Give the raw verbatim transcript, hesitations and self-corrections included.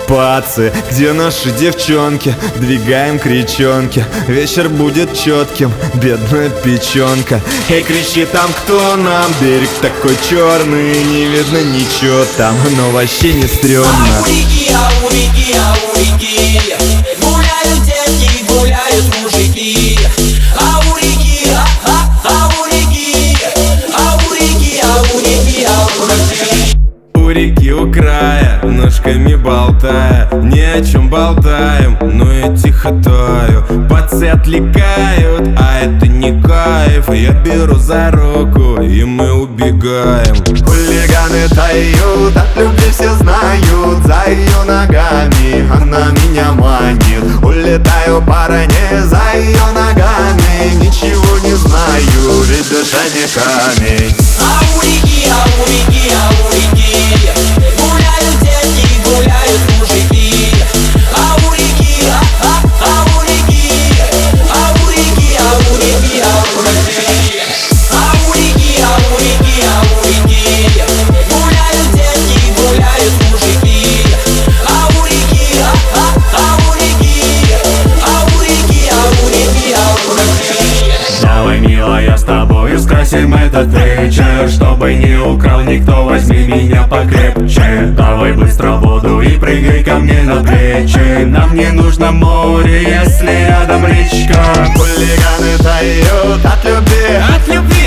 Пацы, где наши девчонки? Двигаем к речонке, вечер будет четким, бедная печенка. Эй, кричи там, кто нам? Берег такой черный, не видно ничего там, но вообще не стрёмно. А у реки, а у реки, а у реки гуляют девки, гуляют мужики. А у реки, а, а, а у реки, а у реки, а у реки, а у реки. У реки у края, ножками болтая, ни о чем болтаем, но я тихо таю. Пацы отвлекают, а это не кайф. Я беру за руку, и мы убегаем. Хулиганы тают, от любви все знают. За ее ногами она меня манит. Улетаю по ране за ее ногами. Ничего не знаю, ведь душа не камень. А у реки, а у реки, а у реки гуляют девки, гуляют мужики. А у реки, а, а, а у реки, а у реки, а у реки, а у реки. А у реки, а у реки, а у реки гуляют девки, гуляют мужики. А у реки, а, а, а у реки, а у реки, а у реки, а у реки. Давай, милая, с тобою скрасим этот вечер, чтобы не украл никто, возьми меня покрепче. Давай быстро в воду и прыгай ко мне на плечи. Нам не нужно море, если рядом речка. Хулиганы тают от любви, От любви.